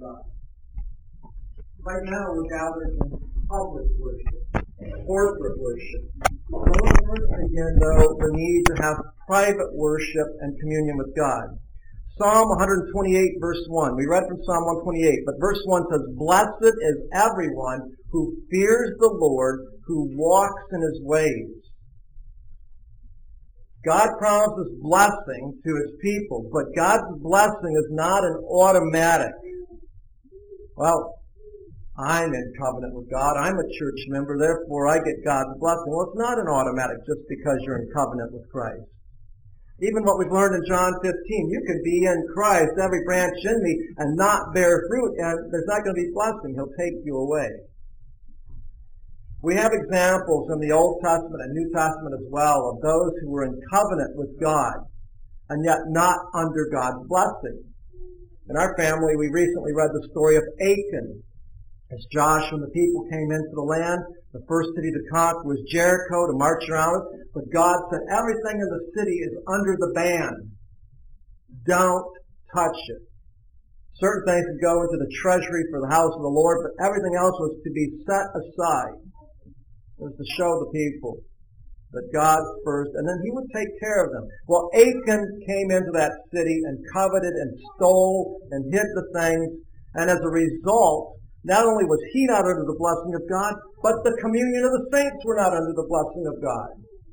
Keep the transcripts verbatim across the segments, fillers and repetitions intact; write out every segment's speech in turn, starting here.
God. Right now we're gathered in public worship, corporate worship. Don't first begin, though, the need to have private worship and communion with God. Psalm one twenty-eight, verse one. We read from Psalm one twenty-eight, but verse one says, "Blessed is everyone who fears the Lord, who walks in his ways." God promises blessing to his people, but God's blessing is not an automatic. Well, I'm in covenant with God. I'm a church member, therefore I get God's blessing. Well, it's not an automatic just because you're in covenant with Christ. Even what we've learned in John fifteen, you can be in Christ, every branch in me, and not bear fruit, and there's not going to be blessing. He'll take you away. We have examples in the Old Testament and New Testament as well of those who were in covenant with God and yet not under God's blessing. In our family, we recently read the story of Achan. As Joshua and the people came into the land, the first city to conquer was Jericho, to march around it. But God said, everything in the city is under the ban. Don't touch it. Certain things would go into the treasury for the house of the Lord, but everything else was to be set aside. It was to show the people that God's first, and then he would take care of them. Well, Achan came into that city and coveted and stole and hid the things, and as a result, not only was he not under the blessing of God, but the communion of the saints were not under the blessing of God.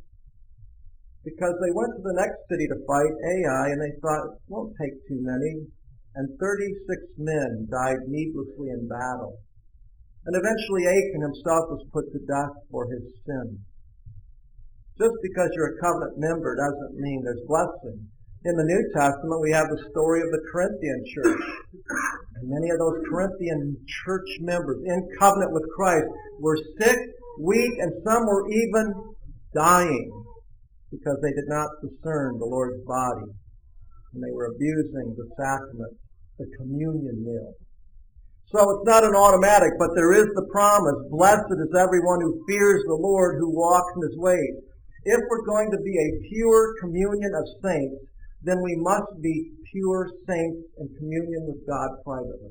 Because they went to the next city to fight, Ai, and they thought, it won't take too many. And thirty-six men died needlessly in battle. And eventually Achan himself was put to death for his sin. Just because you're a covenant member doesn't mean there's blessing. In the New Testament, we have the story of the Corinthian church. And many of those Corinthian church members in covenant with Christ were sick, weak, and some were even dying because they did not discern the Lord's body. And they were abusing the sacrament, the communion meal. So it's not an automatic, but there is the promise, blessed is everyone who fears the Lord, who walks in his ways. If we're going to be a pure communion of saints, then we must be pure saints in communion with God privately.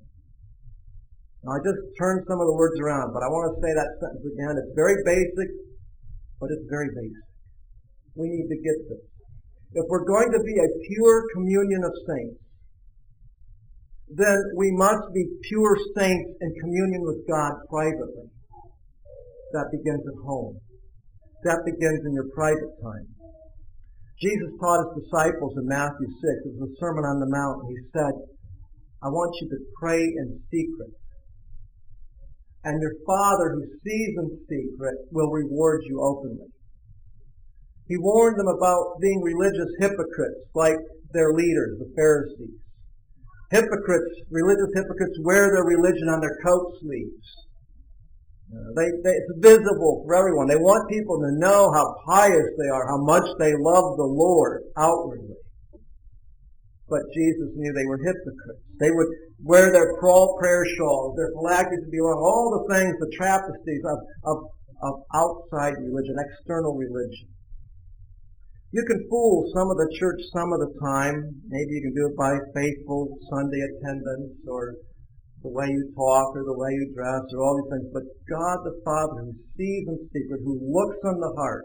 Now, I just turned some of the words around, but I want to say that sentence again. It's very basic, but it's very basic. We need to get this. If we're going to be a pure communion of saints, then we must be pure saints in communion with God privately. That begins at home. That begins in your private time. Jesus taught his disciples in Matthew six, it was the Sermon on the Mount, he said, I want you to pray in secret. And your Father who sees in secret will reward you openly. He warned them about being religious hypocrites like their leaders, the Pharisees. Hypocrites, religious hypocrites wear their religion on their coat sleeves. Uh, they, they, it's visible for everyone. They want people to know how pious they are, how much they love the Lord outwardly. But Jesus knew they were hypocrites. They would wear their prayer shawls, their phylacteries would be on, all the things, the travesties of, of, of outside religion, external religion. You can fool some of the church some of the time. Maybe you can do it by faithful Sunday attendance or the way you talk or the way you dress or all these things. But God the Father who sees in secret, who looks on the heart,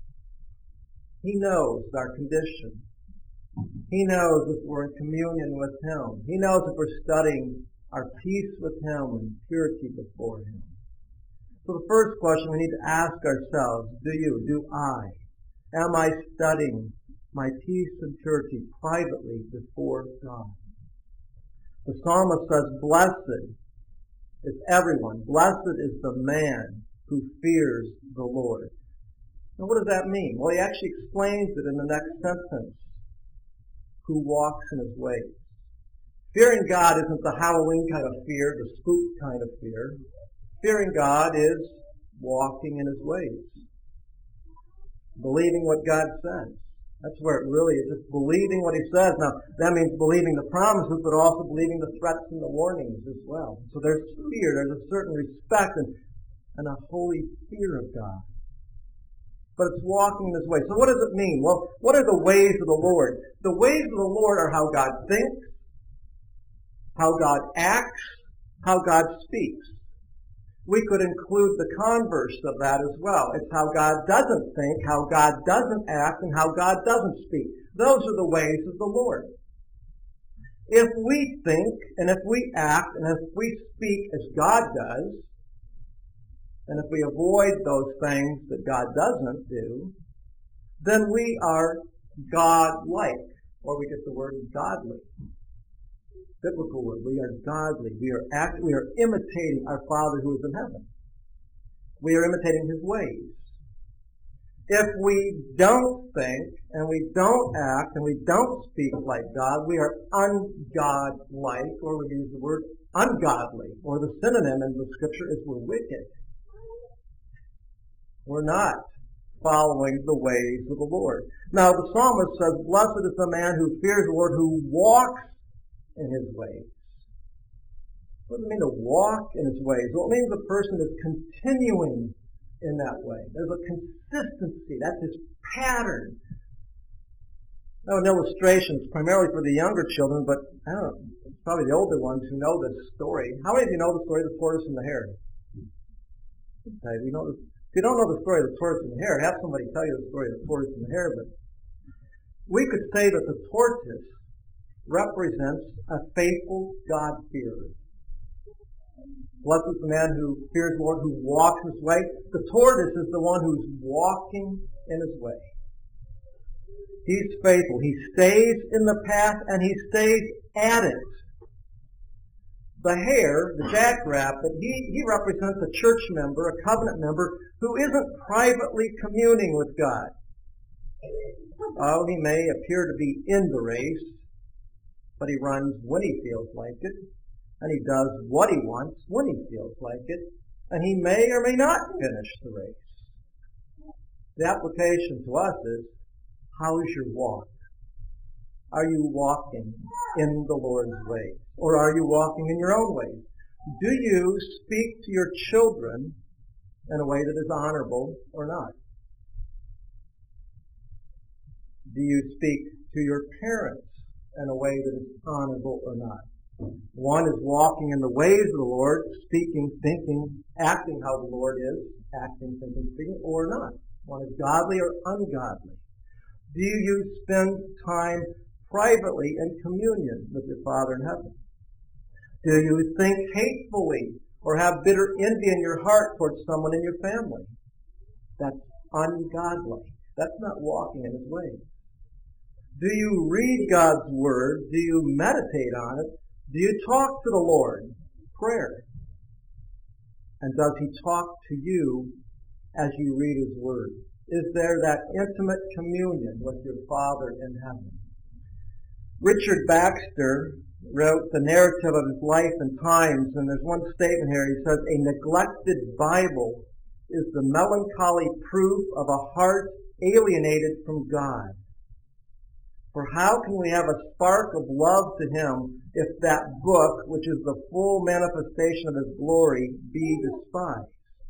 he knows our condition. He knows if we're in communion with him. He knows if we're studying our peace with him and purity before him. So the first question we need to ask ourselves, do you, do I? Am I studying my peace and purity privately before God? The psalmist says, blessed is everyone. Blessed is the man who fears the Lord. Now what does that mean? Well, he actually explains it in the next sentence. Who walks in his ways. Fearing God isn't the Halloween kind of fear, the spook kind of fear. Fearing God is walking in his ways. Believing what God says. That's where it really is. Just believing what he says. Now, that means believing the promises, but also believing the threats and the warnings as well. So there's fear. There's a certain respect and, and a holy fear of God. But it's walking this way. So what does it mean? Well, what are the ways of the Lord? The ways of the Lord are how God thinks, how God acts, how God speaks. We could include the converse of that as well. It's how God doesn't think, how God doesn't act, and how God doesn't speak. Those are the ways of the Lord. If we think, and if we act, and if we speak as God does, and if we avoid those things that God doesn't do, then we are God-like, or we get the word godly. Biblical word. We are godly. We are act, we are imitating our Father who is in heaven. We are imitating His ways. If we don't think, and we don't act, and we don't speak like God, we are ungodlike, or we use the word ungodly, or the synonym in the Scripture is we're wicked. We're not following the ways of the Lord. Now the psalmist says, "Blessed is the man who fears the Lord, who walks in His ways." What does it mean to walk in His ways? Well, it means the person is continuing in that way. There's a consistency. That's His pattern. Now, an illustration is primarily for the younger children, but I don't know, it's probably the older ones who know this story. How many of you know the story of the tortoise and the hare? Okay, we know this. If you don't know the story of the tortoise and the hare, have somebody tell you the story of the tortoise and the hare. But we could say that the tortoise represents a faithful God-fearer. Blessed is the man who fears the Lord, who walks His way. The tortoise is the one who's walking in His way. He's faithful. He stays in the path, and he stays at it. The hare, the jackrabbit, he, he represents a church member, a covenant member, who isn't privately communing with God. Oh, he may appear to be in the race, but he runs when he feels like it, and he does what he wants when he feels like it, and he may or may not finish the race. The application to us is, how is your walk? Are you walking in the Lord's ways? Or are you walking in your own ways? Do you speak to your children in a way that is honorable or not? Do you speak to your parents in a way that is honorable or not? One is walking in the ways of the Lord, speaking, thinking, acting how the Lord is, acting, thinking, speaking, or not. One is godly or ungodly. Do you spend time privately in communion with your Father in heaven? Do you think hatefully or have bitter envy in your heart towards someone in your family? That's ungodly. That's not walking in His ways. Do you read God's Word? Do you meditate on it? Do you talk to the Lord? Prayer. And does He talk to you as you read His Word? Is there that intimate communion with your Father in heaven? Richard Baxter wrote the narrative of his life and times, and there's one statement here. He says, "A neglected Bible is the melancholy proof of a heart alienated from God. For how can we have a spark of love to Him if that book, which is the full manifestation of His glory, be despised?"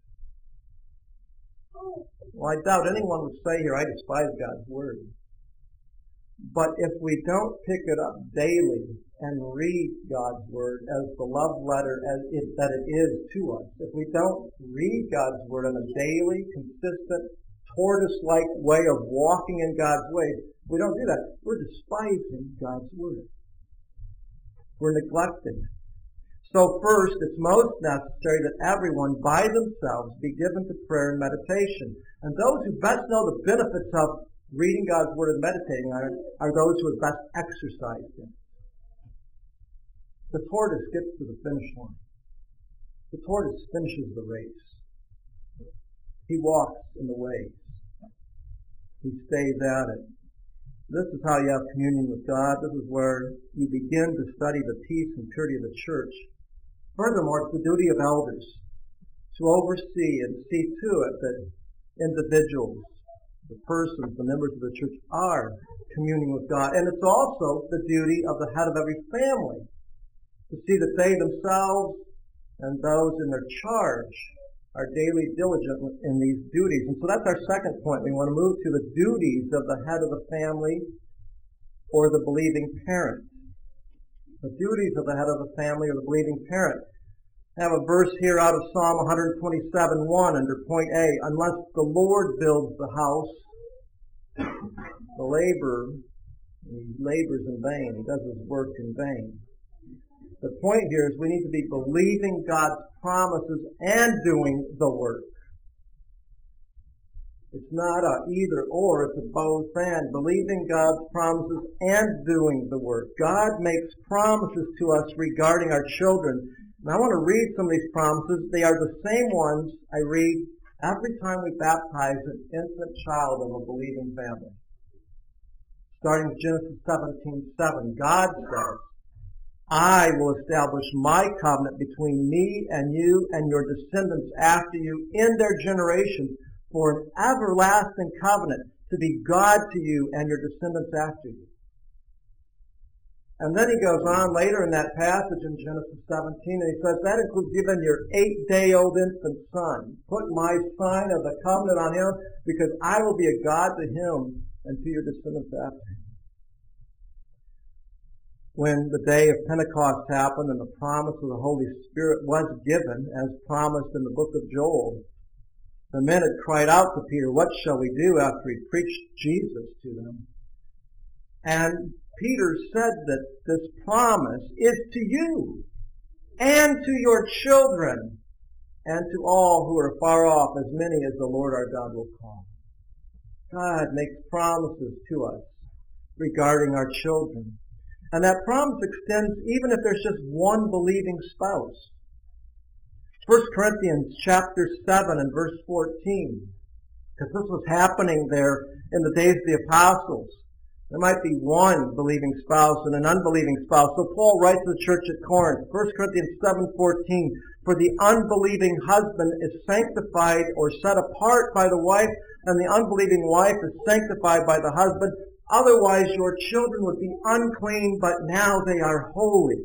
Well, I doubt anyone would say here, "I despise God's Word." But if we don't pick it up daily and read God's Word as the love letter as it, that it is to us, if we don't read God's Word in a daily, consistent, tortoise-like way of walking in God's ways, we don't do that. We're despising God's Word. We're neglecting it. So first, it's most necessary that everyone by themselves be given to prayer and meditation. And those who best know the benefits of reading God's Word and meditating on it are those who have best exercised it. The tortoise gets to the finish line. The tortoise finishes the race. He walks in the ways. He stays at it. This is how you have communion with God. This is where you begin to study the peace and purity of the church. Furthermore, it's the duty of elders to oversee and see to it that individuals, the persons, the members of the church are communing with God. And it's also the duty of the head of every family to see that they themselves and those in their charge are daily diligent in these duties. And so that's our second point. We want to move to the duties of the head of the family or the believing parent. The duties of the head of the family or the believing parent. I have a verse here out of Psalm one twenty-seven one under point A. Unless the Lord builds the house, the laborer, he labors in vain. He does his work in vain. The point here is we need to be believing God's promises and doing the work. It's not a either or, it's a both and. Believing God's promises and doing the work. God makes promises to us regarding our children. And I want to read some of these promises. They are the same ones I read every time we baptize an infant child of a believing family. Starting with Genesis seventeen seven, God says, I will establish my covenant between me and you and your descendants after you in their generations, for an everlasting covenant to be God to you and your descendants after you. And then he goes on later in that passage in Genesis seventeen, and he says, that includes even your eight-day-old infant son. Put my sign of the covenant on him, because I will be a God to him and to your descendants after him. When the day of Pentecost happened and the promise of the Holy Spirit was given, as promised in the book of Joel, the men had cried out to Peter, what shall we do, after he preached Jesus to them? And Peter said that this promise is to you and to your children and to all who are far off, as many as the Lord our God will call. God makes promises to us regarding our children. And that promise extends even if there's just one believing spouse. First Corinthians chapter seven and verse fourteen. Because this was happening there in the days of the apostles. There might be one believing spouse and an unbelieving spouse. So Paul writes to the church at Corinth, First Corinthians seven fourteen, for the unbelieving husband is sanctified or set apart by the wife, and the unbelieving wife is sanctified by the husband. Otherwise your children would be unclean, but now they are holy.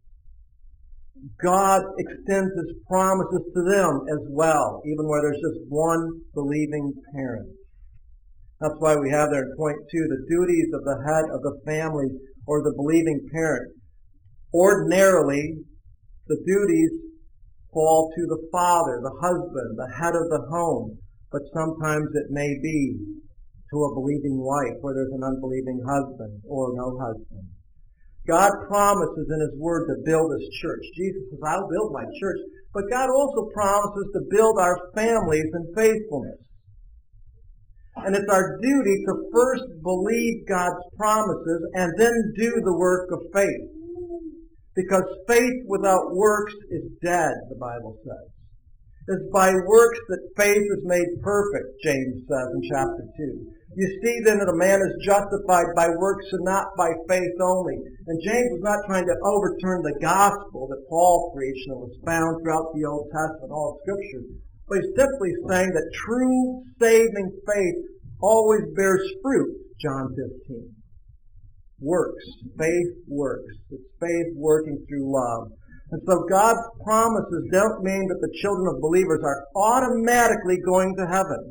God extends His promises to them as well, even where there's just one believing parent. That's why we have there in point two, the duties of the head of the family or the believing parent. Ordinarily, the duties fall to the father, the husband, the head of the home, but sometimes it may be to a believing wife where there's an unbelieving husband or no husband. God promises in His Word to build His church. Jesus says, I'll build my church. But God also promises to build our families in faithfulness. And it's our duty to first believe God's promises and then do the work of faith. Because faith without works is dead, the Bible says. It's by works that faith is made perfect, James says in chapter two. You see then that a man is justified by works and not by faith only. And James was not trying to overturn the gospel that Paul preached and was found throughout the Old Testament, all of Scripture. But he's simply saying that true saving faith always bears fruit, John fifteen. Works. Faith works. It's faith working through love. And so God's promises don't mean that the children of believers are automatically going to heaven.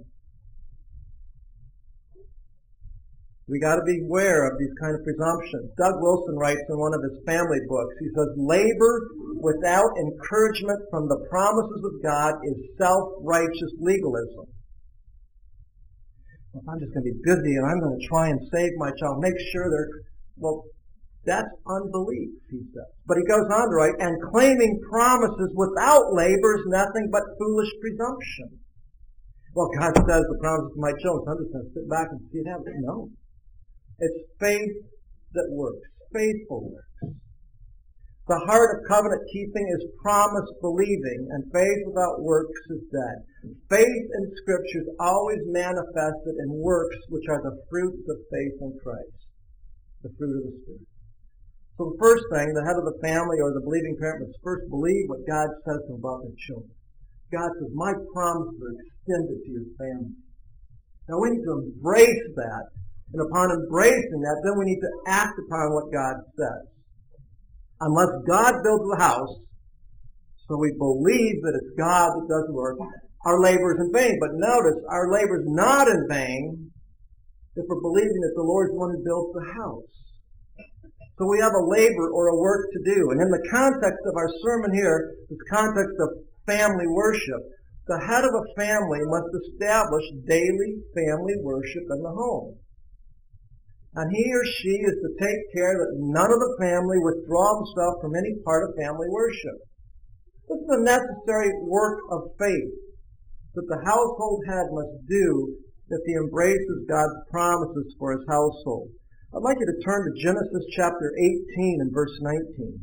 We got to be aware of these kind of presumptions. Doug Wilson writes in one of his family books, he says, labor without encouragement from the promises of God is self-righteous legalism. Well, if I'm just going to be busy and I'm going to try and save my child, make sure they're, well, that's unbelief, he says. But he goes on to write, and claiming promises without labor is nothing but foolish presumption. Well, God says the promises to my children, so I'm just going to sit back and see it happen. No. It's faith that works. Faithful works. The heart of covenant keeping is promise believing, and faith without works is dead. Faith in Scripture is always manifested in works, which are the fruits of faith in Christ. The fruit of the Spirit. So the first thing, the head of the family or the believing parent must first believe what God says about their children. God says, my promises are extended to your family. Now we need to embrace that. And upon embracing that, then we need to act upon what God says. Unless God builds the house, so we believe that it's God that does the work, our labor is in vain. But notice, our labor is not in vain if we're believing that the Lord is the one who builds the house. So we have a labor or a work to do. And in the context of our sermon here, this context of family worship, the head of a family must establish daily family worship in the home. And he or she is to take care that none of the family withdraw themselves from any part of family worship. This is a necessary work of faith that the household head must do if he embraces God's promises for his household. I'd like you to turn to Genesis chapter eighteen and verse nineteen.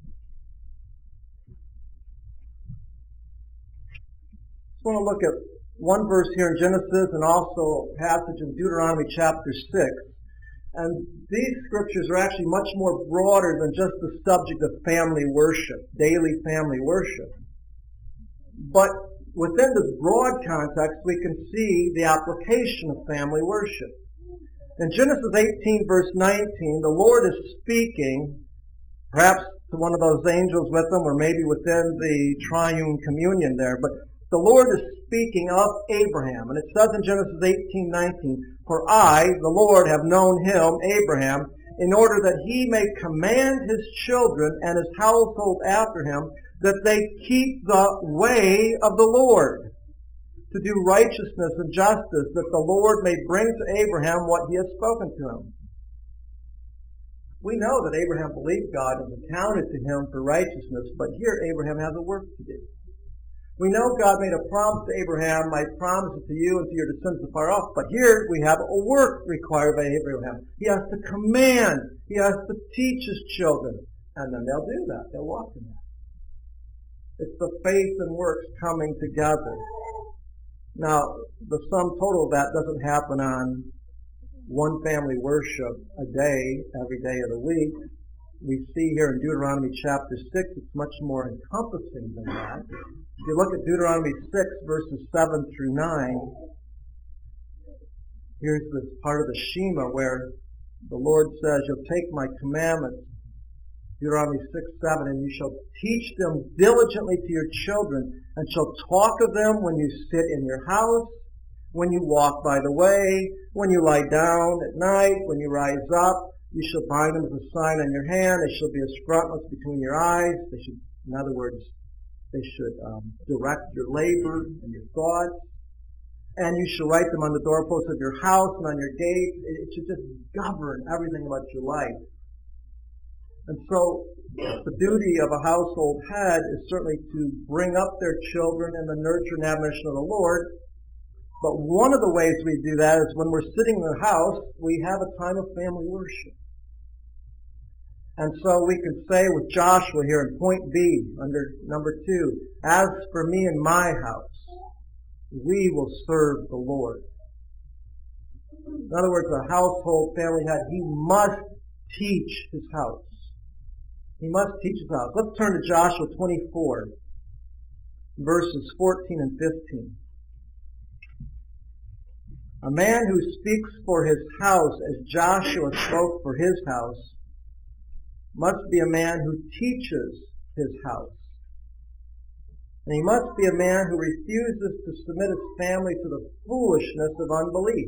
I want to look at one verse here in Genesis and also a passage in Deuteronomy chapter six. And these scriptures are actually much more broader than just the subject of family worship, daily family worship. But within this broad context, we can see the application of family worship. In Genesis eighteen, verse nineteen, the Lord is speaking, perhaps to one of those angels with him, or maybe within the triune communion there, but the Lord is speaking of Abraham. And it says in Genesis eighteen nineteen, "For I, the Lord, have known him," Abraham, "in order that he may command his children and his household after him, that they keep the way of the Lord, to do righteousness and justice, that the Lord may bring to Abraham what he has spoken to him." We know that Abraham believed God and was accounted to him for righteousness, but here Abraham has a work to do. We know God made a promise to Abraham, "I promise it to you and to your descendants afar off," but here we have a work required by Abraham. He has to command, he has to teach his children, and then they'll do that. They'll walk in that. It's the faith and works coming together. Now, the sum total of that doesn't happen on one family worship a day, every day of the week. We see here in Deuteronomy chapter six, it's much more encompassing than that. If you look at Deuteronomy six, verses seven through nine, here's this part of the Shema where the Lord says, "You'll take my commandments," Deuteronomy six, seven, "and you shall teach them diligently to your children, and shall talk of them when you sit in your house, when you walk by the way, when you lie down at night, when you rise up. You shall bind them as a sign on your hand. They shall be as frontlets between your eyes." They should, in other words, they should um, direct your labor and your thoughts. "And you shall write them on the doorposts of your house and on your gates." It should just govern everything about your life. And so the duty of a household head is certainly to bring up their children in the nurture and admonition of the Lord. But one of the ways we do that is when we're sitting in the house, we have a time of family worship. And so we can say with Joshua here in point B, under number two, "As for me and my house, we will serve the Lord." In other words, a household family head, he must teach his house. He must teach his house. Let's turn to Joshua twenty-four, verses fourteen and fifteen. "A man who speaks for his house as Joshua spoke for his house must be a man who teaches his house. And he must be a man who refuses to submit his family to the foolishness of unbelief."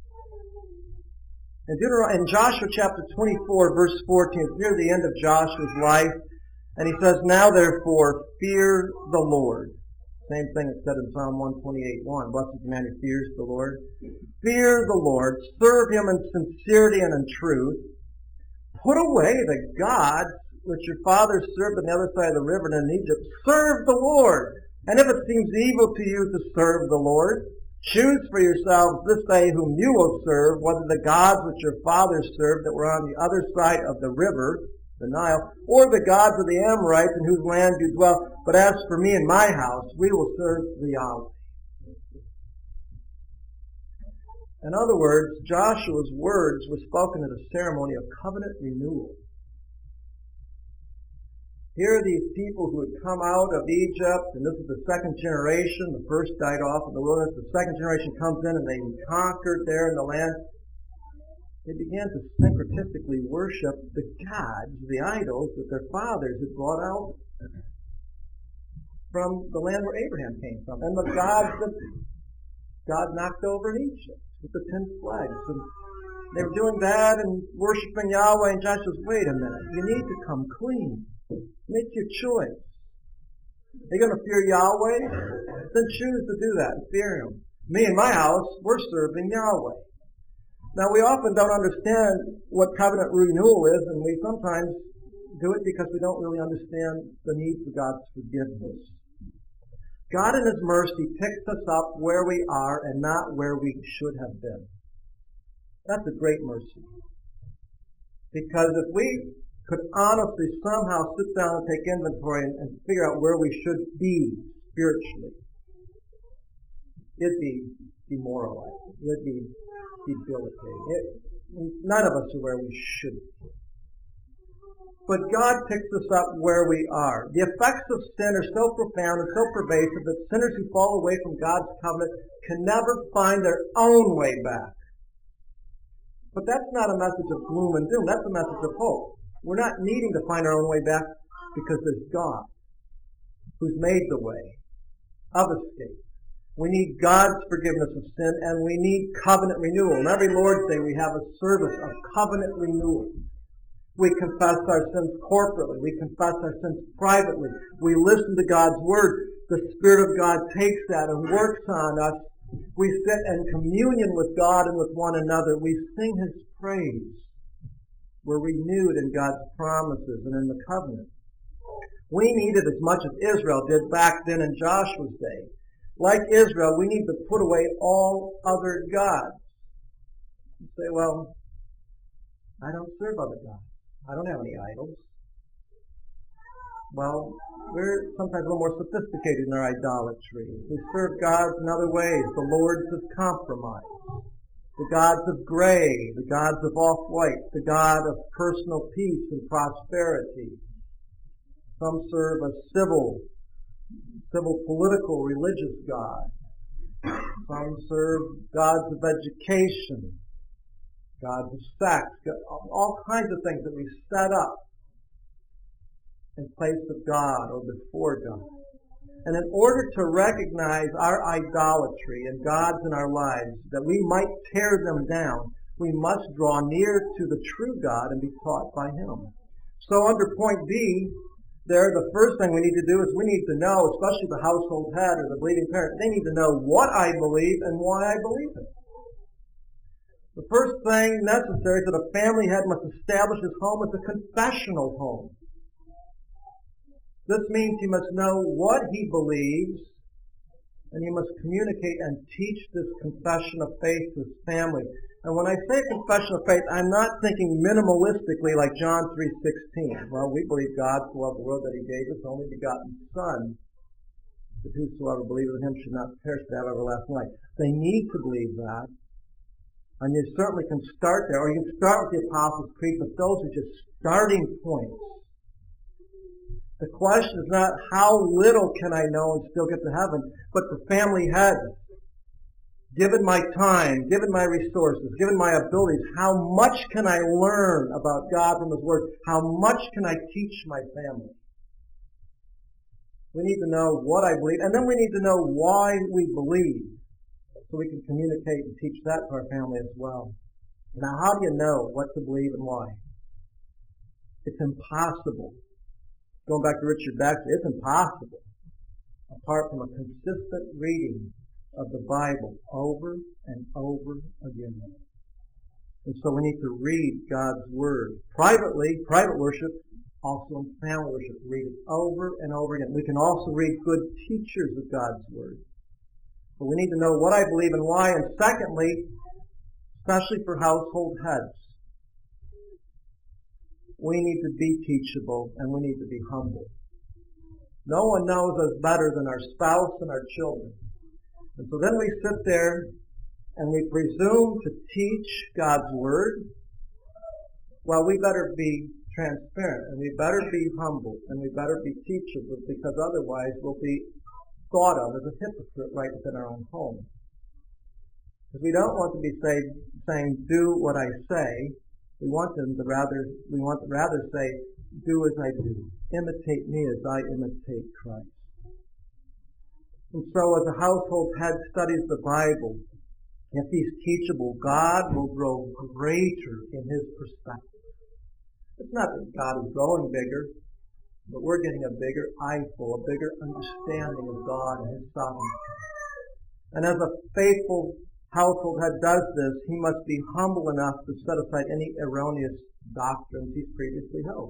In, Deuteron- in Joshua chapter twenty-four, verse fourteen, it's near the end of Joshua's life, and he says, "Now therefore fear the Lord." Same thing it said in Psalm one twenty-eight, one, "Blessed is the man who fears the Lord." Fear the Lord, serve him in sincerity and in truth. Put away the gods which your fathers served on the other side of the river and in Egypt. Serve the Lord. And if it seems evil to you to serve the Lord, choose for yourselves this day whom you will serve, whether the gods which your fathers served that were on the other side of the river, the Nile, or the gods of the Amorites in whose land you dwell. But as for me and my house, we will serve the Yahweh. In other words, Joshua's words were spoken at a ceremony of covenant renewal. Here are these people who had come out of Egypt, and this is the second generation. The first died off in the wilderness. The second generation comes in, and they conquered there in the land. They began to syncretistically worship the gods, the idols that their fathers had brought out from the land where Abraham came from, and the gods that God knocked over in Egypt with the ten plagues. And They were doing that and worshiping Yahweh, and Joshua says, wait a minute, you need to come clean. Make your choice. Are you going to fear Yahweh? Then choose to do that and fear Him. Me and my house, we're serving Yahweh. Now, we often don't understand what covenant renewal is, and we sometimes do it because we don't really understand the need for God's forgiveness. God in His mercy picks us up where we are and not where we should have been. That's a great mercy. Because if we could honestly somehow sit down and take inventory and, and figure out where we should be spiritually, it'd be demoralizing. It'd be debilitating. It, none of us are where we should be. But God picks us up where we are. The effects of sin are so profound and so pervasive that sinners who fall away from God's covenant can never find their own way back. But that's not a message of gloom and doom. That's a message of hope. We're not needing to find our own way back because there's God who's made the way of escape. We need God's forgiveness of sin, and we need covenant renewal. And every Lord's Day we have a service of covenant renewal. We confess our sins corporately. We confess our sins privately. We listen to God's Word. The Spirit of God takes that and works on us. We sit in communion with God and with one another. We sing His praise. We're renewed in God's promises and in the covenant. We need it as much as Israel did back then in Joshua's day. Like Israel, we need to put away all other gods. You say, well, I don't serve other gods. I don't have any idols. Well, we're sometimes a little more sophisticated in our idolatry. We serve gods in other ways, the lords of compromise, the gods of gray, the gods of off-white, the god of personal peace and prosperity. Some serve a civil, civil political, religious god. Some serve gods of education, gods of sex, all kinds of things that we set up in place of God or before God. And in order to recognize our idolatry and gods in our lives, that we might tear them down, we must draw near to the true God and be taught by Him. So under point B, there, the first thing we need to do is we need to know, especially the household head or the believing parent, they need to know what I believe and why I believe it. The first thing necessary is that a family head must establish his home as a confessional home. This means he must know what he believes, and he must communicate and teach this confession of faith to his family. And when I say confession of faith, I'm not thinking minimalistically like John three sixteen. Well, we believe God so loved the world that He gave His only begotten Son, that whosoever believeth in Him should not perish but have everlasting life. They need to believe that. And you certainly can start there, or you can start with the Apostles' Creed, but those are just starting points. The question is not how little can I know and still get to heaven, but the family head, given my time, given my resources, given my abilities, how much can I learn about God from His Word? How much can I teach my family? We need to know what I believe, and then we need to know why we believe, so we can communicate and teach that to our family as well. Now, how do you know what to believe and why? It's impossible. Going back to Richard Baxter, it's impossible apart from a consistent reading of the Bible over and over again. And so we need to read God's Word privately, private worship, also in family worship. Read it over and over again. We can also read good teachers of God's Word. But we need to know what I believe and why. And secondly, especially for household heads, we need to be teachable and we need to be humble. No one knows us better than our spouse and our children. And so then we sit there and we presume to teach God's Word. Well, we better be transparent and we better be humble and we better be teachable, because otherwise we'll be thought of as a hypocrite right within our own home. Because we don't want to be say, saying, do what I say. We want them to rather, we want to rather say, do as I do. Imitate me as I imitate Christ. And so as a household head studies the Bible, If he's teachable, God will grow greater in his perspective. It's not that God is growing bigger, but we're getting a bigger eyeful, a bigger understanding of God and his sovereignty. And as a faithful household head does this, he must be humble enough to set aside any erroneous doctrines he's previously held.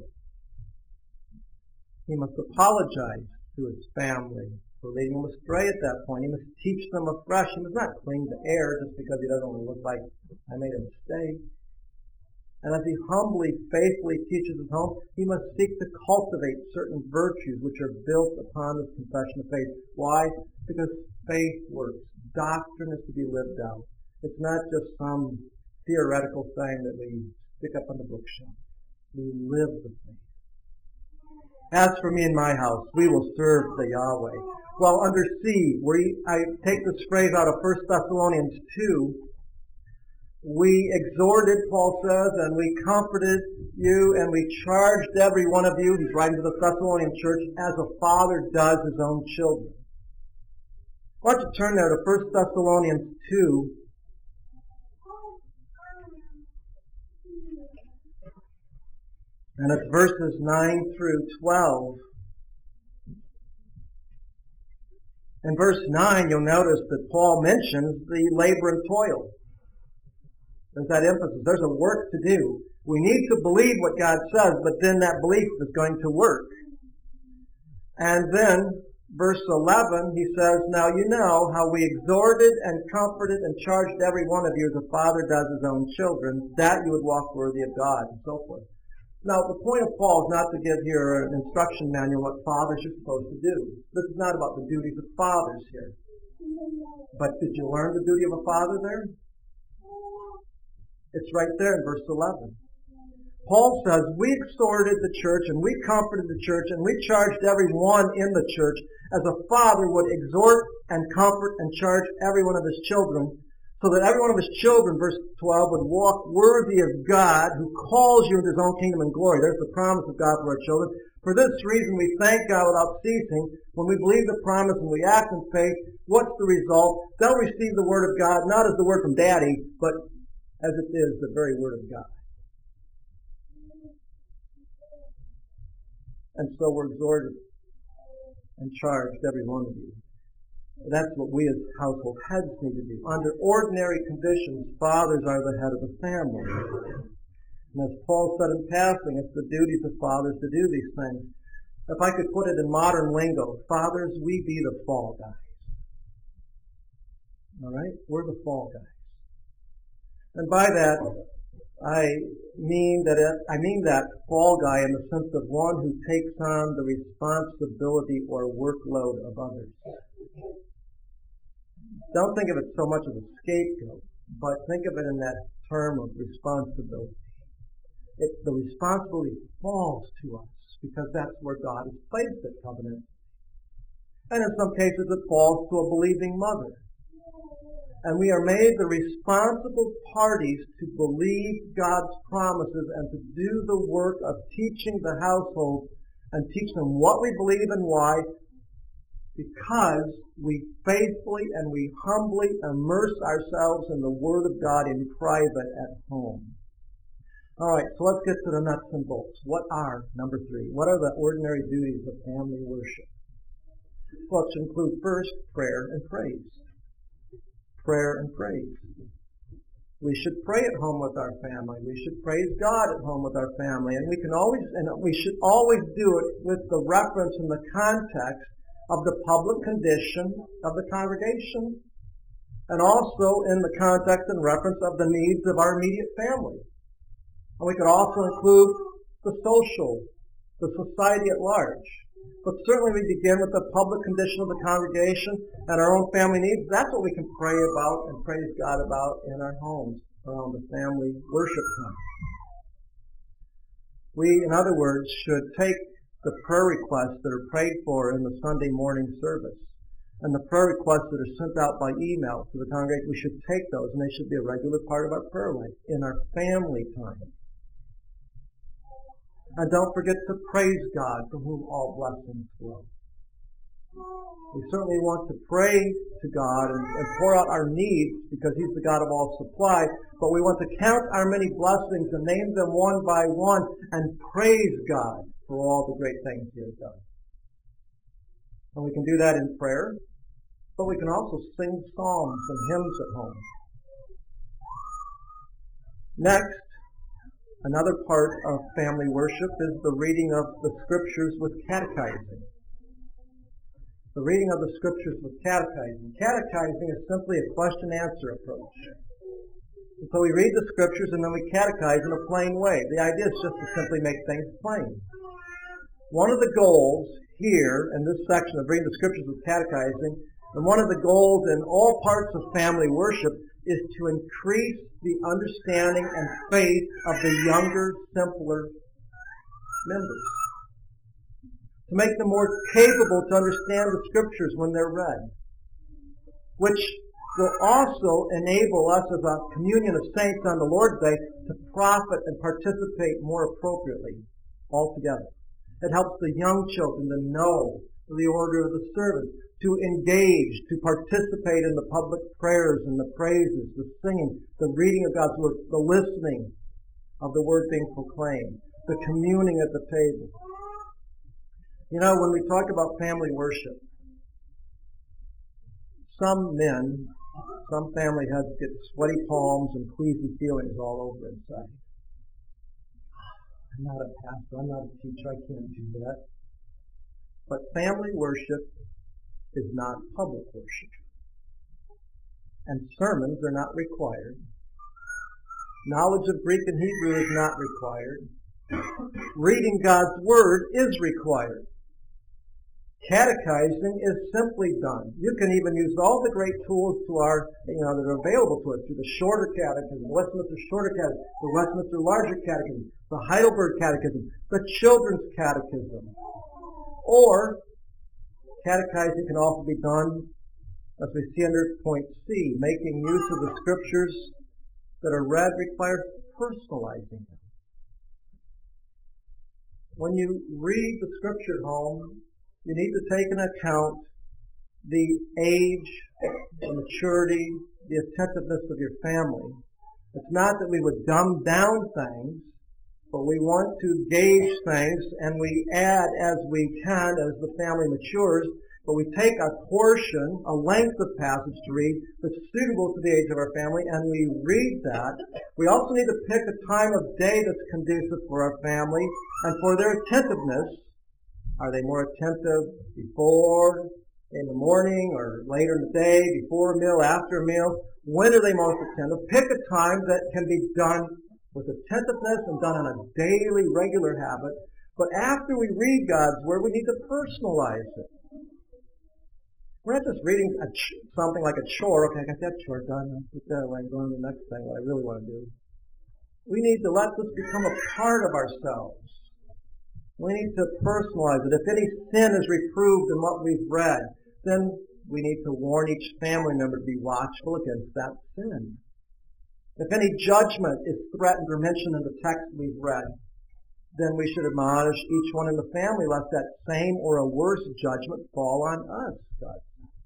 He must apologize to his family for leading them astray at that point. He must teach them afresh. He must not cling to error just because he doesn't want to look like I made a mistake. And as he humbly, faithfully teaches his home, he must seek to cultivate certain virtues which are built upon his confession of faith. Why? Because faith works. Doctrine is to be lived out. It's not just some theoretical thing that we stick up on the bookshelf. We live the faith. As for me and my house, we will serve the Yahweh. Well, under C, we, I take this phrase out of First Thessalonians two. We exhorted, Paul says, and we comforted you, and we charged every one of you, he's writing to the Thessalonian church, as a father does his own children. Why don't you turn there to First Thessalonians two. And it's verses nine through twelve. In verse nine, you'll notice that Paul mentions the labor and toil. There's that emphasis. There's a work to do. We need to believe what God says, but then that belief is going to work. And then, verse eleven, he says, now you know how we exhorted and comforted and charged every one of you as a father does his own children, that you would walk worthy of God, and so forth. Now, the point of Paul is not to give here an instruction manual what fathers are supposed to do. This is not about the duties of fathers here. But did you learn the duty of a father there? It's right there in verse eleven. Paul says, we exhorted the church and we comforted the church and we charged every one in the church as a father would exhort and comfort and charge every one of his children, so that every one of his children, verse twelve, would walk worthy of God who calls you into his own kingdom and glory. There's the promise of God for our children. For this reason we thank God without ceasing. When we believe the promise and we act in faith, what's the result? They'll receive the word of God, not as the word from Daddy, but as it is the very word of God. And so we're exhorted and charged, every one of you. That's what we as household heads need to do. Under ordinary conditions, fathers are the head of the family. And as Paul said in passing, it's the duties of fathers to do these things. If I could put it in modern lingo, fathers, we be the fall guys. All right? We're the fall guys. And by that, I mean that it, I mean that fall guy in the sense of one who takes on the responsibility or workload of others. Don't think of it so much as a scapegoat, but think of it in that term of responsibility. It, the responsibility falls to us because that's where God has placed it, covenant. And in some cases it falls to a believing mother. And we are made the responsible parties to believe God's promises and to do the work of teaching the household and teach them what we believe and why, because we faithfully and we humbly immerse ourselves in the Word of God in private at home. All right, so let's get to the nuts and bolts. What are, number three, what are the ordinary duties of family worship? Well, it should include first prayer and praise. Prayer and praise. We should pray at home with our family. We should praise God at home with our family. And we can always, and we should always do it with the reference and the context of the public condition of the congregation, and also in the context and reference of the needs of our immediate family. And we could also include the social, the society at large. But certainly we begin with the public condition of the congregation and our own family needs. That's what we can pray about and praise God about in our homes around the family worship time. We, in other words, should take the prayer requests that are prayed for in the Sunday morning service and the prayer requests that are sent out by email to the congregation. We should take those, and they should be a regular part of our prayer life in our family time. And don't forget to praise God, from whom all blessings flow. We certainly want to pray to God and, and pour out our needs because He's the God of all supply, but we want to count our many blessings and name them one by one and praise God for all the great things He has done. And we can do that in prayer, but we can also sing psalms and hymns at home. Next, another part of family worship is the reading of the Scriptures with catechizing. The reading of the Scriptures with catechizing. Catechizing is simply a question-answer approach. And so we read the Scriptures and then we catechize in a plain way. The idea is just to simply make things plain. One of the goals here in this section of reading the Scriptures with catechizing, and one of the goals in all parts of family worship, is to increase the understanding and faith of the younger, simpler members. To make them more capable to understand the Scriptures when they're read. Which will also enable us as a communion of saints on the Lord's Day to profit and participate more appropriately altogether. It helps the young children to know the order of the service, to engage, to participate in the public prayers and the praises, the singing, the reading of God's Word, the listening of the Word being proclaimed, the communing at the table. You know, when we talk about family worship, some men, some family heads get sweaty palms and queasy feelings all over inside. I'm not a pastor, I'm not a teacher, I can't do that. But family worship is not public worship. And sermons are not required. Knowledge of Greek and Hebrew is not required. Reading God's Word is required. Catechizing is simply done. You can even use all the great tools to our, you know, that are available to us through the Shorter Catechism, the Westminster Shorter Catechism, the Westminster Larger Catechism, the Heidelberg Catechism, the Children's Catechism. Or, catechizing can also be done, as we see under point C, making use of the Scriptures that are read requires personalizing them. When you read the Scripture at home, you need to take into account the age, the maturity, the attentiveness of your family. It's not that we would dumb down things, but we want to gauge things and we add as we can as the family matures, but we take a portion, a length of passage to read that's suitable to the age of our family and we read that. We also need to pick a time of day that's conducive for our family and for their attentiveness. Are they more attentive before, in the morning, or later in the day, before a meal, after a meal? When are they most attentive? Pick a time that can be done with attentiveness and done on a daily, regular habit. But after we read God's Word, we need to personalize it. We're not just reading a ch- something like a chore. Okay, I got that chore done. I'll put that away and go on to the next thing, what I really want to do. We need to let this become a part of ourselves. We need to personalize it. If any sin is reproved in what we've read, then we need to warn each family member to be watchful against that sin. If any judgment is threatened or mentioned in the text we've read, then we should admonish each one in the family lest that same or a worse judgment fall on us. God.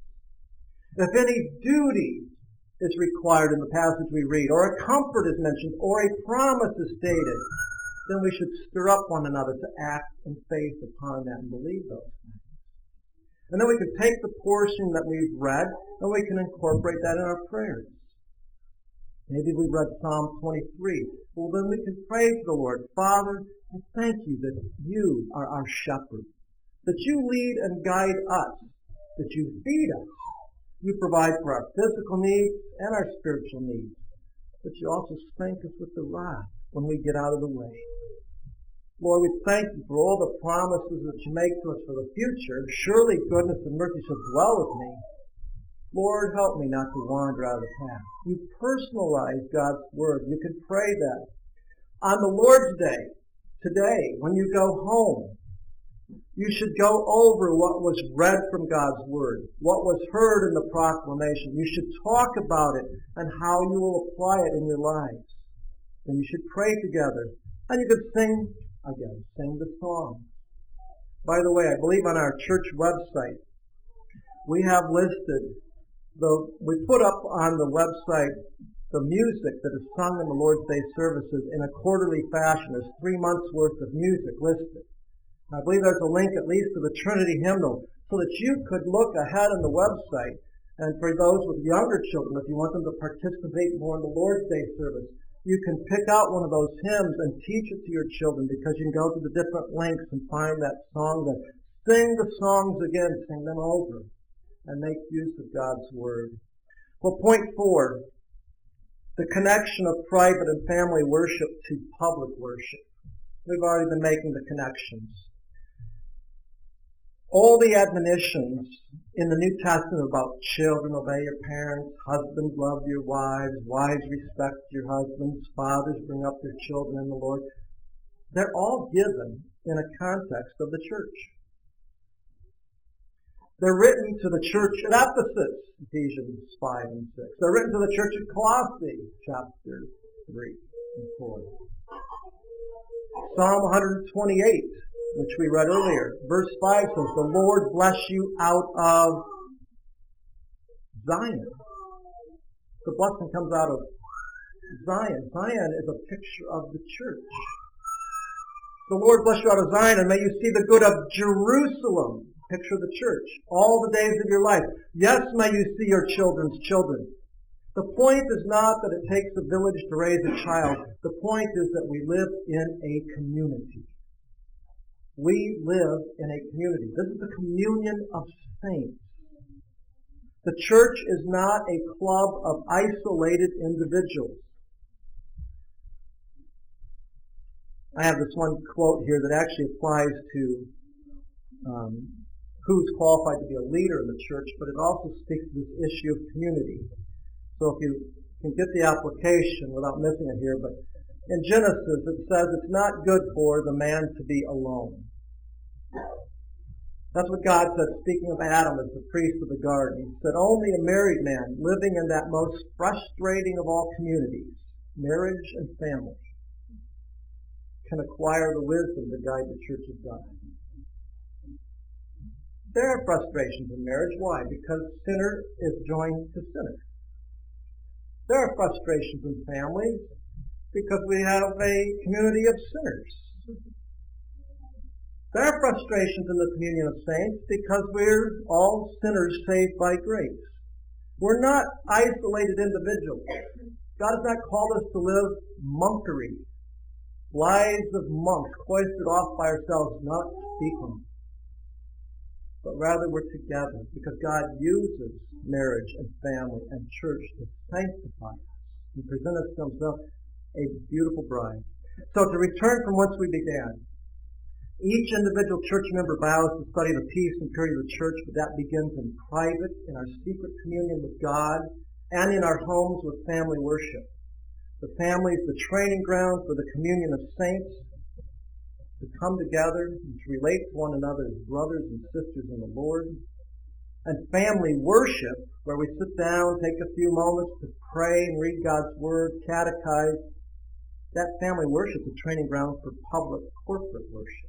If any duty is required in the passage we read, or a comfort is mentioned, or a promise is stated, then we should stir up one another to act in faith upon that and believe those things. And then we can take the portion that we've read and we can incorporate that in our prayers. Maybe we read Psalm twenty-three. Well, then we can pray to the Lord, Father, I thank you that you are our shepherd, that you lead and guide us, that you feed us, you provide for our physical needs and our spiritual needs, but you also spank us with the rod when we get out of the way. Lord, we thank you for all the promises that you make to us for the future. Surely goodness and mercy shall dwell with me. Lord, help me not to wander out of the path. You personalize God's Word. You can pray that. On the Lord's Day, today, when you go home, you should go over what was read from God's Word, what was heard in the proclamation. You should talk about it and how you will apply it in your lives. Then you should pray together. And you could sing, again, sing the song. By the way, I believe on our church website, we have listed, the, we put up on the website the music that is sung in the Lord's Day services in a quarterly fashion. There's three months worth of music listed. I believe there's a link at least to the Trinity hymnal so that you could look ahead on the website. And for those with younger children, if you want them to participate more in the Lord's Day service, you can pick out one of those hymns and teach it to your children, because you can go to the different links and find that song, that sing the songs again, sing them over, and make use of God's Word. Well, point four, the connection of private and family worship to public worship. We've already been making the connections. All the admonitions in the New Testament about children, obey your parents, husbands, love your wives, wives, respect your husbands, fathers, bring up your children in the Lord, they're all given in a context of the church. They're written to the church at Ephesus, Ephesians five and six. They're written to the church at Colossae, chapter three and four. Psalm one twenty-eight, which we read earlier, verse five says, the Lord bless you out of Zion. The blessing comes out of Zion. Zion is a picture of the church. The Lord bless you out of Zion, and may you see the good of Jerusalem. Picture of the church. All the days of your life. Yes, may you see your children's children. The point is not that it takes a village to raise a child. The point is that we live in a community. We live in a community. This is the communion of saints. The church is not a club of isolated individuals. I have this one quote here that actually applies to um, who's qualified to be a leader in the church, but it also speaks to this issue of community. So if you can get the application without missing it here, but in Genesis it says it's not good for the man to be alone. That's what God said, speaking of Adam as the priest of the garden. He said only a married man living in that most frustrating of all communities, marriage and family, can acquire the wisdom to guide the church of God. There are frustrations in marriage. Why? Because sinner is joined to sinner. There are frustrations in families because we have a community of sinners. There are frustrations in the communion of saints because we're all sinners saved by grace. We're not isolated individuals. God has not called us to live monkery, lives of monks, cloistered off by ourselves, not speaking. But rather we're together because God uses marriage and family and church to sanctify us and present us to Himself a beautiful bride. So to return from whence we began, each individual church member vows to study the peace and purity of the church, but that begins in private, in our secret communion with God, and in our homes with family worship. The family is the training ground for the communion of saints, to come together and to relate to one another as brothers and sisters in the Lord. And family worship, where we sit down, take a few moments to pray and read God's Word, catechize. That family worship is a training ground for public corporate worship.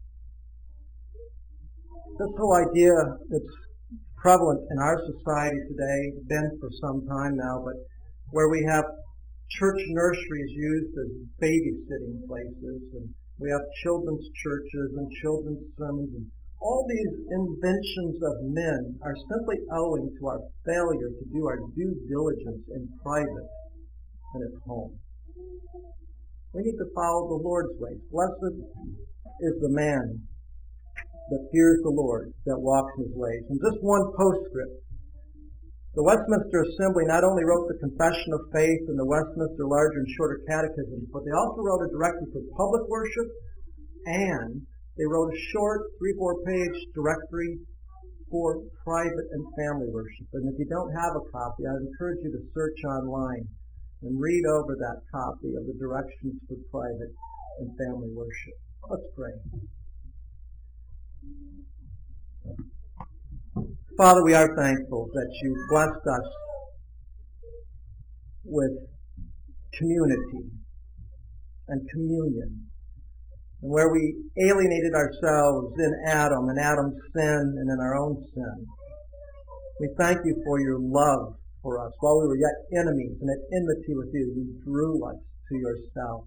This whole idea that's prevalent in our society today, been for some time now, but where we have church nurseries used as babysitting places, and we have children's churches and children's sermons, and all these inventions of men are simply owing to our failure to do our due diligence in private and at home. We need to follow the Lord's ways. Blessed is the man that fears the Lord, that walks in His ways. And just one postscript. The Westminster Assembly not only wrote the Confession of Faith and the Westminster Larger and Shorter Catechisms, but they also wrote a directory for public worship, and they wrote a short three, four page directory for private and family worship. And if you don't have a copy, I'd encourage you to search online and read over that copy of the directions for private and family worship. Let's pray. Father, we are thankful that you blessed us with community and communion, and where we alienated ourselves in Adam and Adam's sin and in our own sin. We thank you for your love for us. While we were yet enemies and at enmity with you, you drew us to yourself.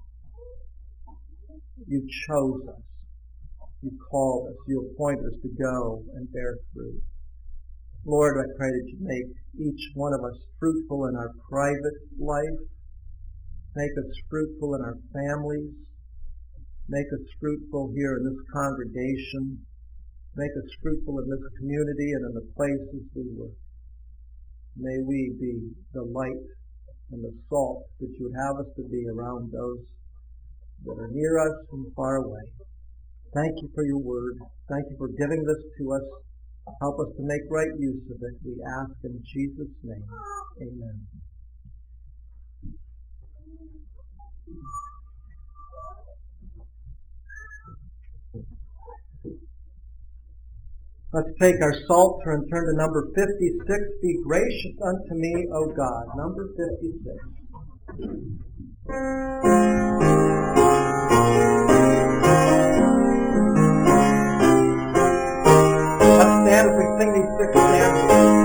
You chose us. You called us. You appointed us to go and bear fruit. Lord, I pray that you make each one of us fruitful in our private life. Make us fruitful in our families. Make us fruitful here in this congregation. Make us fruitful in this community and in the places we work. May we be the light and the salt that you would have us to be around those that are near us and far away. Thank you for your word. Thank you for giving this to us. Help us to make right use of it. We ask in Jesus' name. Amen. Let's take our Psalter and turn to number fifty-six. Be gracious unto me, O God. Number fifty-six. Let's stand as we sing these six stanzas.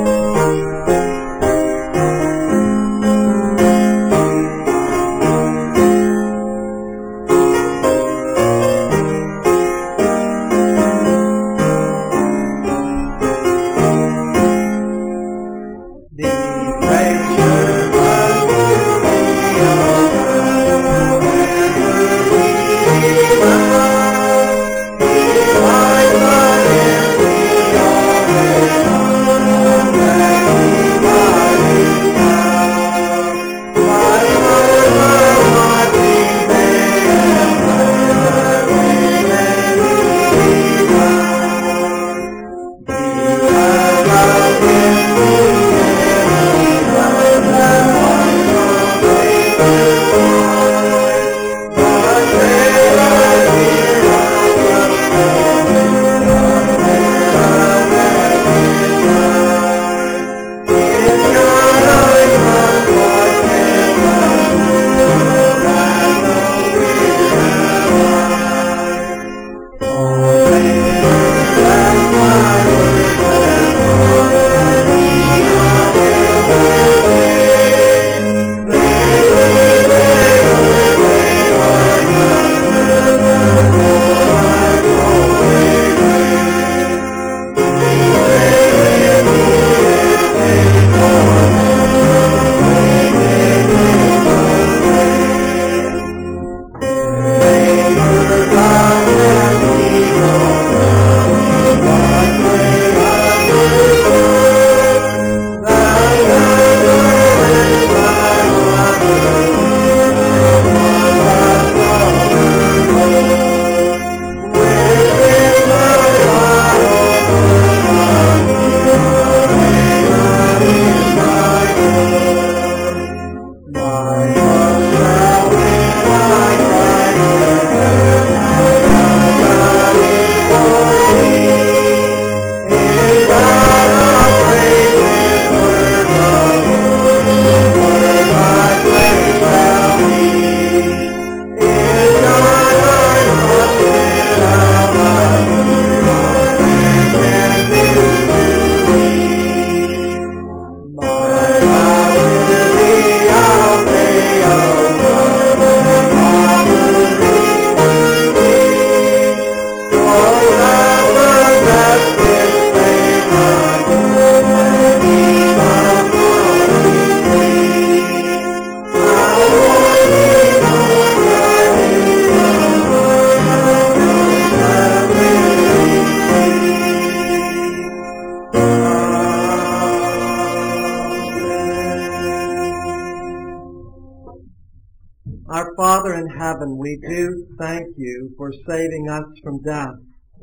Our Father in heaven, we do thank you for saving us from death,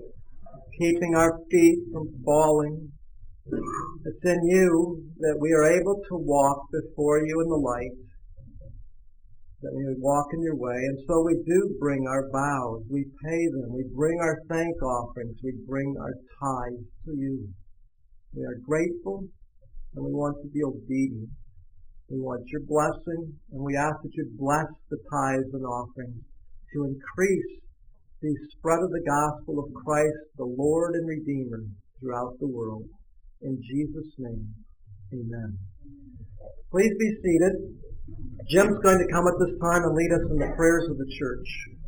keeping our feet from falling. It's in you that we are able to walk before you in the light, that we would walk in your way. And so we do bring our vows, we pay them, we bring our thank offerings, we bring our tithes to you. We are grateful and we want to be obedient. We want your blessing, and we ask that you bless the tithes and offerings to increase the spread of the gospel of Christ, the Lord and Redeemer, throughout the world. In Jesus' name, amen. Please be seated. Jim's going to come at this time and lead us in the prayers of the church.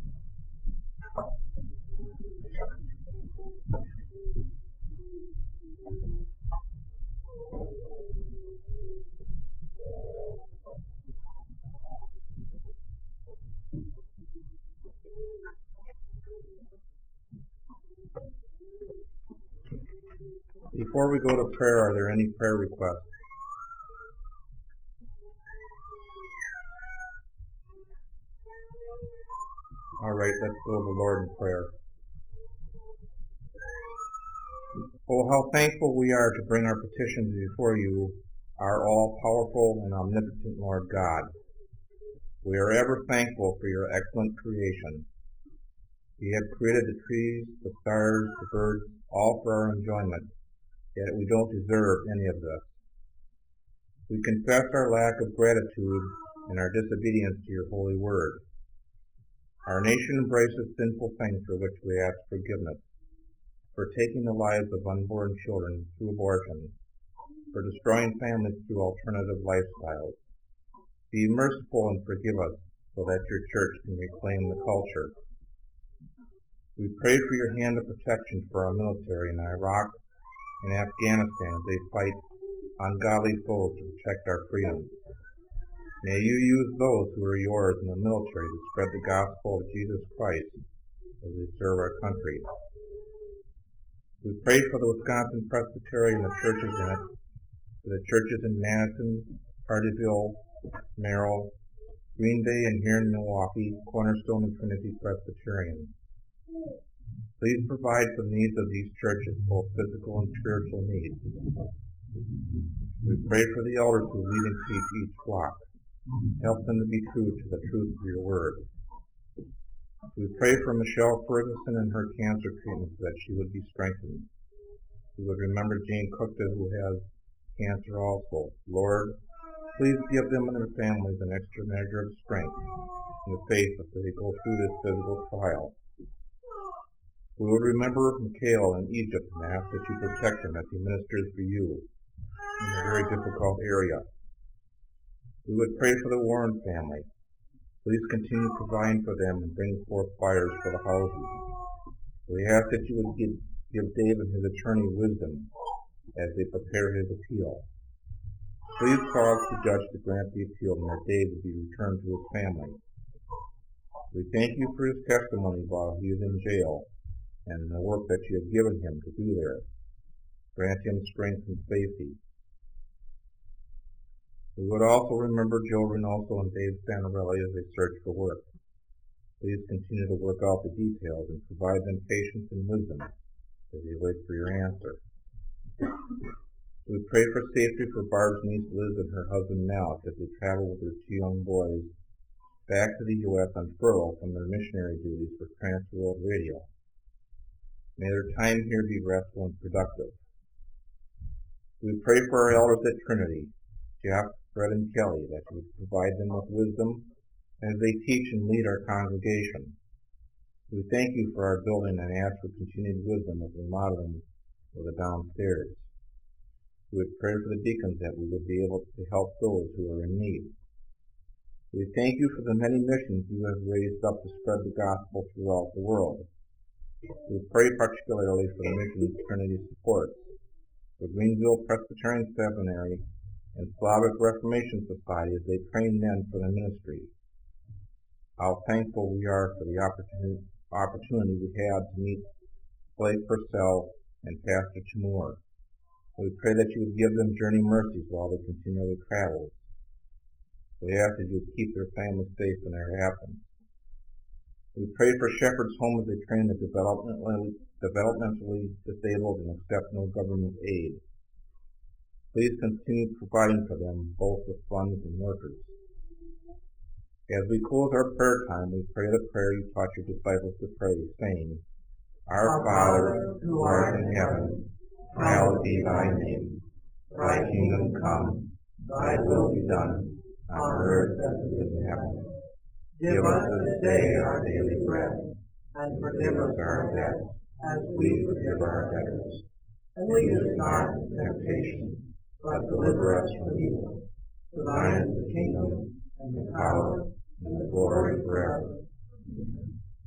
Before we go to prayer, are there any prayer requests? All right, let's go to the Lord in prayer. Oh, how thankful we are to bring our petitions before you, our all-powerful and omnipotent Lord God. We are ever thankful for your excellent creation. You have created the trees, the stars, the birds, all for our enjoyment, yet we don't deserve any of this. We confess our lack of gratitude and our disobedience to your holy word. Our nation embraces sinful things for which we ask forgiveness, for taking the lives of unborn children through abortion, for destroying families through alternative lifestyles. Be merciful and forgive us so that your church can reclaim the culture. We pray for your hand of protection for our military in Iraq and Afghanistan as they fight ungodly foes to protect our freedom. May you use those who are yours in the military to spread the gospel of Jesus Christ as we serve our country. We pray for the Wisconsin Presbyterian and the churches in it, for the churches in Madison, Hardyville, Merrill, Green Bay, and here in Milwaukee, Cornerstone and Trinity Presbyterian. Please provide for the needs of these churches, both physical and spiritual needs. We pray for the elders who lead and teach each flock. Help them to be true to the truth of your word. We pray for Michelle Ferguson and her cancer treatment that she would be strengthened. We would remember Jane Cookta, who has cancer also. Lord, please give them and their families an extra measure of strength in the faith as they go through this physical trial. We would remember Mikhail in Egypt and ask that you protect him as he ministers for you in a very difficult area. We would pray for the Warren family. Please continue providing for them and bring forth fires for the houses. We ask that you would give, give David his attorney wisdom as they prepare his appeal. Please cause the judge to grant the appeal and that David be returned to his family. We thank you for his testimony while he is in jail and the work that you have given him to do there. Grant him strength and safety. We would also remember Joe Reynoso and Dave Santarelli as they search for work. Please continue to work out the details and provide them patience and wisdom as they wait for your answer. We pray for safety for Barb's niece Liz and her husband Malik as they travel with their two young boys back to the U S on furlough from their missionary duties for Trans-World Radio. May their time here be restful and productive. We pray for our elders at Trinity, Jeff, Fred, and Kelly, that you would provide them with wisdom as they teach and lead our congregation. We thank you for our building and ask for continued wisdom of remodeling for the downstairs. We would pray for the deacons that we would be able to help those who are in need. We thank you for the many missions you have raised up to spread the gospel throughout the world. We pray particularly for the missions Trinity supports, for Greenville Presbyterian Seminary and Slavic Reformation Society as they train men for the ministry. How thankful we are for the opportunity, opportunity we had to meet Blake Purcell and Pastor Timur. We pray that you would give them journey mercies while they continually travel. We ask that you would keep their families safe in their absence. We pray for Shepherd's Home as they train the developmentally, developmentally disabled and accept no government aid. Please continue providing for them, both with funds and workers. As we close our prayer time, we pray the prayer you taught your disciples to pray, saying, Our Father, who art in heaven, hallowed be thy name. Thy kingdom come, thy will be done, on earth as it is in heaven. Give us this day our daily bread, and forgive us our debts, as we forgive our debtors. And lead us not into temptation, but deliver us from evil. For thine is the kingdom, and the power, and the glory forever. Amen.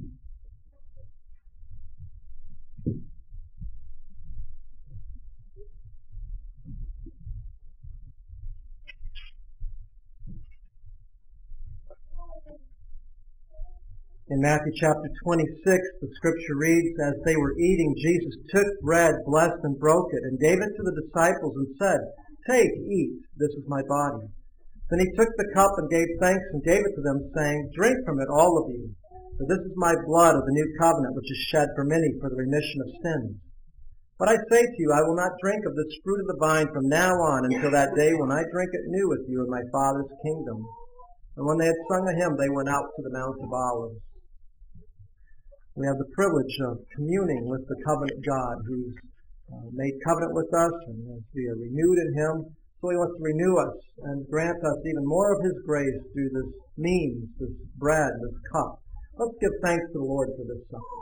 In Matthew chapter twenty-six, the scripture reads, as they were eating, Jesus took bread, blessed and broke it, and gave it to the disciples and said, take, eat, this is my body. Then he took the cup and gave thanks and gave it to them, saying, drink from it, all of you, for this is my blood of the new covenant, which is shed for many for the remission of sins. But I say to you, I will not drink of this fruit of the vine from now on until that day when I drink it new with you in my Father's kingdom. And when they had sung a hymn, they went out to the Mount of Olives. We have the privilege of communing with the covenant God who's uh, made covenant with us, and as we are renewed in Him, so He wants to renew us and grant us even more of His grace through this means, this bread, this cup. Let's give thanks to the Lord for this supper.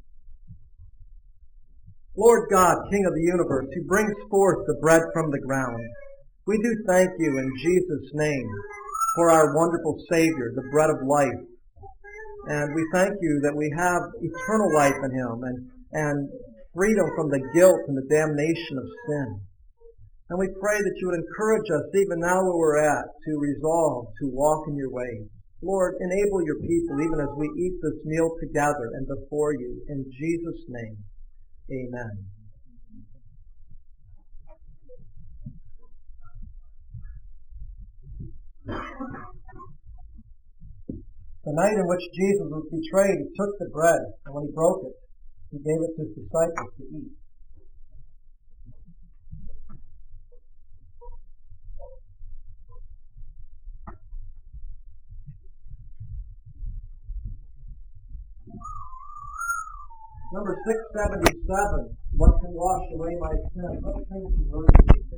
Lord God, King of the universe, who brings forth the bread from the ground, we do thank you in Jesus' name for our wonderful Savior, the bread of life. And we thank you that we have eternal life in Him and, and freedom from the guilt and the damnation of sin. And we pray that you would encourage us, even now where we're at, to resolve to walk in your ways. Lord, enable your people even as we eat this meal together and before you. In Jesus' name, amen. The night in which Jesus was betrayed, he took the bread, and when he broke it, he gave it to his disciples to eat. Number six seventy-seven, what can wash away my sin? Let's sing some verses.